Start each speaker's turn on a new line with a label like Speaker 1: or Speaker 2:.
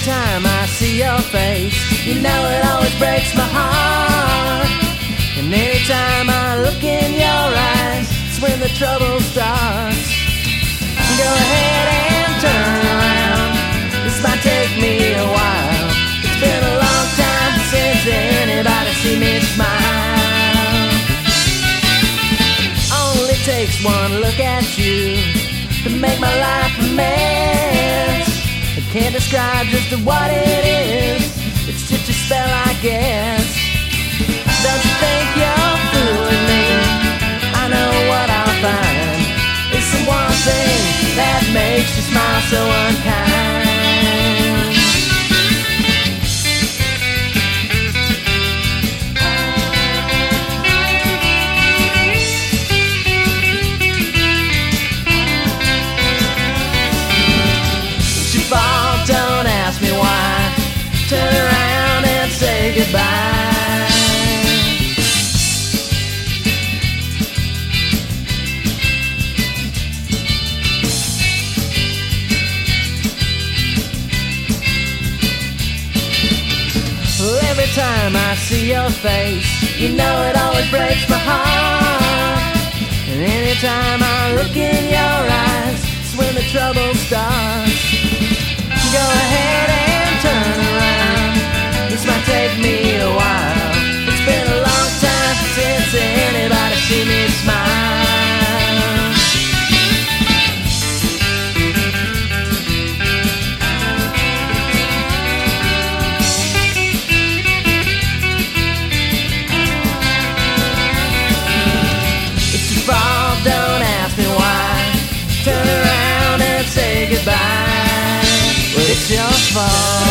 Speaker 1: time I see your face, you know it always breaks my heart. And anytime I look in your eyes, it's when the trouble starts. Go ahead and turn around, this might take me a while. It's been a long time since anybody seen me smile. Only takes one look at you to make my life a mess. I can't describe just what it is, it's just a spell I guess. Don't you think you're fooling me? I know what I'll find. It's the one thing that makes you smile so unkind. If you fall, don't ask me why. Turn around and say goodbye. Every time I see your face, you know it always breaks my heart. And anytime I look in your eyes, it's when the trouble starts. Go ahead and turn around, this might take me a while. It's been a long time since anybody seen me smile. Don't ask me why. Turn around and say goodbye. Well, it's your fault.